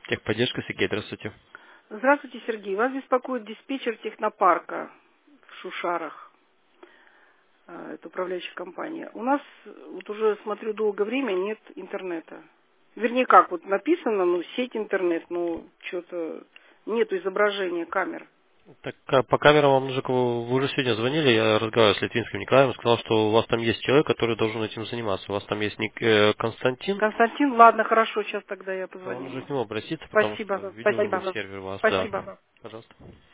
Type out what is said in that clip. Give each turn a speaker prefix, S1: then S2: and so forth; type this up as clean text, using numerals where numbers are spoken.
S1: Техподдержка, Сергей, здравствуйте.
S2: Здравствуйте, Сергей. Вас беспокоит диспетчер технопарка в Шушарах. Это управляющая компания. У нас, вот уже смотрю, долгое время нет интернета. Вернее, как, вот написано, сеть интернет, что-то нету изображения камер.
S1: Так, по камерам вам нужно, вы уже сегодня звонили, я разговаривал с Литвинским Николаем, сказал, что у вас там есть человек, который должен этим заниматься. У вас там есть Константин,
S2: Константин, ладно, хорошо, сейчас тогда я
S1: вам
S2: позвоню
S1: нужно
S2: ему.
S1: к нему обратиться, потому что,
S2: Спасибо,
S1: видимо, не
S2: спасибо,
S1: сервер у вас, да.
S2: спасибо.
S1: Пожалуйста.